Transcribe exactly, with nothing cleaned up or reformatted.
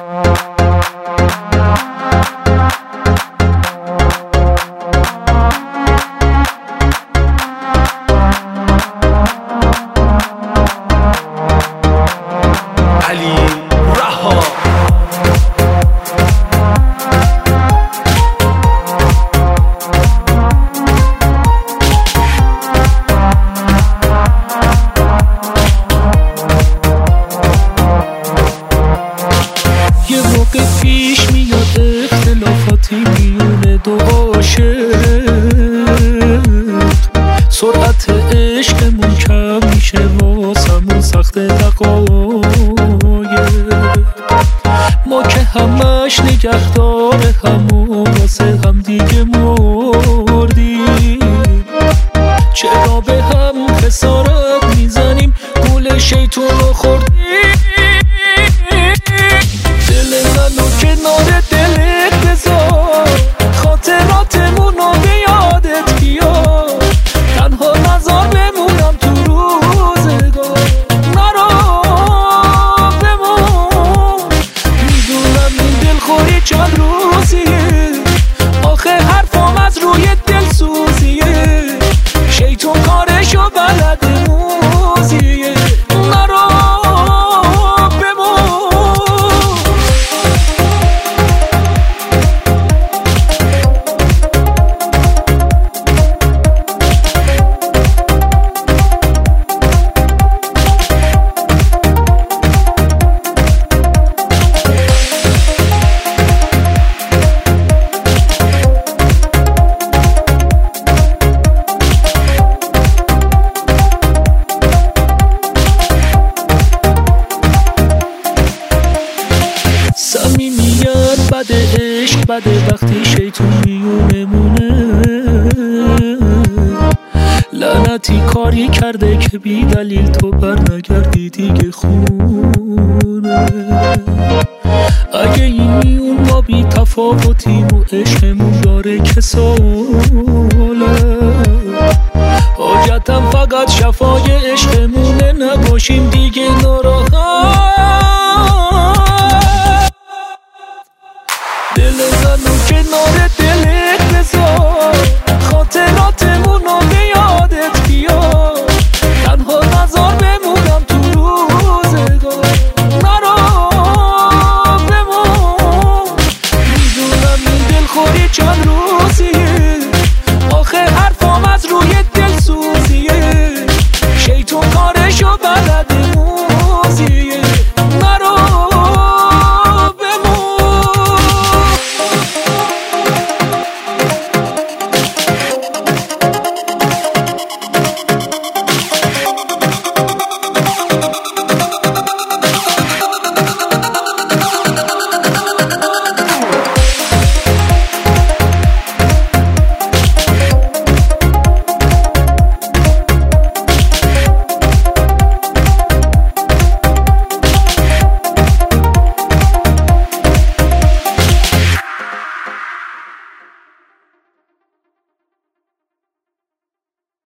پیش میاد اختلافاتی میونه دو عاشق، سرعت عشقمون کم میشه واسمون سخت دقایق، ما که همش نگهدار همون واسه هم دیگه مردیم، چرا به هم خسارت میزنیم گول شیطون رو خوردیم. دل منو کنار دلت بذار، خاطراتمون رو به یادت بیار، تنها نذار بمونم تو روزگار، نرو بمون. میدونم این دلخوری چند روزیه، آخه حرفام از روی دل سوزیه، شیطون کارشو بلد موزیه، نرو صمیمیت بده، عشق بده وقتی شیطون میونمونه، لعنتی کاری کرده که بی دلیل تو بر نگردی دیگه خونه. اگه این میون ما بی تفاوتیم و عشقمون داره که ساله، حاجتم فقط شفای عشق